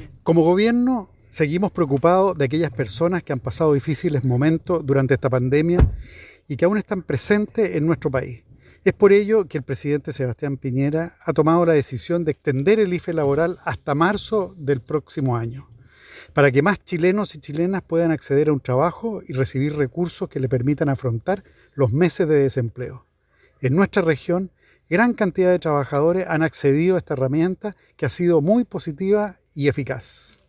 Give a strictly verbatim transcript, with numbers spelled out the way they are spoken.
Como gobierno, seguimos preocupados de aquellas personas que han pasado difíciles momentos durante esta pandemia y que aún están presentes en nuestro país. Es por ello que el presidente Sebastián Piñera ha tomado la decisión de extender el I F E laboral hasta marzo del próximo año, para que más chilenos y chilenas puedan acceder a un trabajo y recibir recursos que le permitan afrontar los meses de desempleo. En nuestra región, gran cantidad de trabajadores han accedido a esta herramienta que ha sido muy positiva y eficaz.